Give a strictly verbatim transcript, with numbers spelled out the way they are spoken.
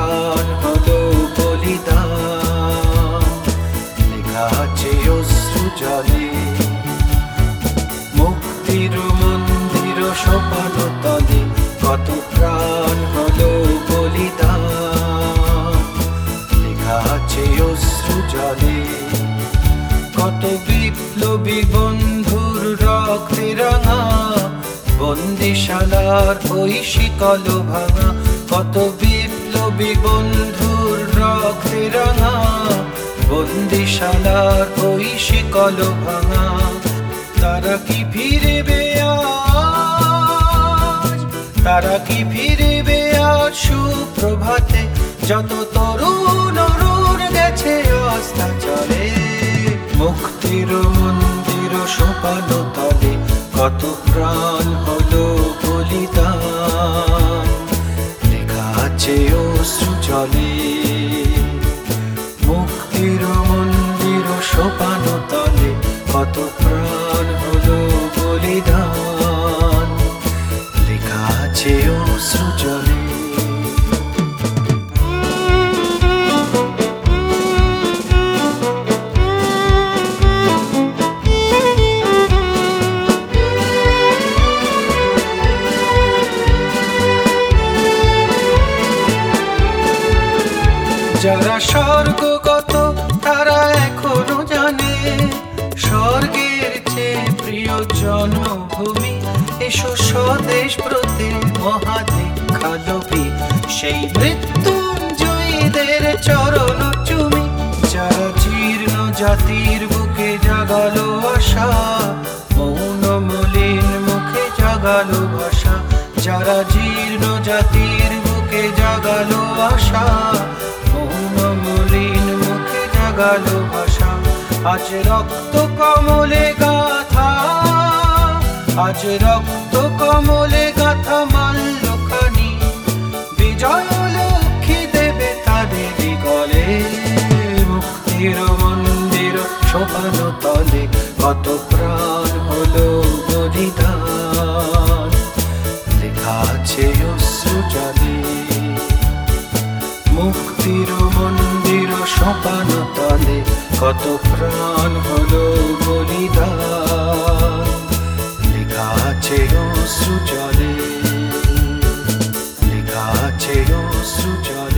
প্রাণ হলো বলিদান, লেখা আছে অশ্রু জলে। মুক্তির মন্দির সোপান তলে কত প্রাণ হলো বলিদান, লেখা আছে অশ্রু জলে। কত বিপ্লবী বন্ধুর রক্তে রাঙা বন্দিশালার ওই শিকল ভাঙা, কত বিপ্লবী বন্ধুর রক্তে রাঙা বন্দিশালার ওই শিকল ভাঙা। তারা কি ফিরবে আজ, তারা কি ফিরবে আজ সুপ্রভাতে, যত তরুণ অরুণ গেছে অস্তাচলে। মুক্তির মন্দির সোপান তলে কত প্রাণ হলো বলিদান, লেখা আছে অশ্রু জলে। মুক্তির মন্দির সোপান তলে কত প্রাণ হলো বলিদান, লেখা আছে অশ্রু জলে। যারা স্বর্গগত তারা এখনো জানে স্বর্গের চেয়ে প্রিয় জন্মভূমি। এসো স্বদেশ প্রতি মহাদীক্ষালোভী সেই মৃত্যুঞ্জয়ীদের চরণ চুমি। যারা জীর্ণ জাতির বুকে জাগালো আশা, মৌন মলিন মুখে জাগালো ভাষা। যারা জীর্ণ জাতির বুকে জাগালো আশা, মলিন মুখে জাগালো ভাষা। আজ রক্ত কমলে গাথা, আজ রক্ত কমলে গাথা মাল্যখানি, বিজয় লক্ষ্মী দেবে তাদের গলে। মুক্তির মন্দির সোপান তলে কত প্রাণ হলো বলিদান, লেখা আছে অশ্রু জলে। মুক্তির মন্দির সোপান তলে কত প্রাণ হলো বলিদান, লেখা আছে অশ্রু জলে, লেখা আছে অশ্রু জলে।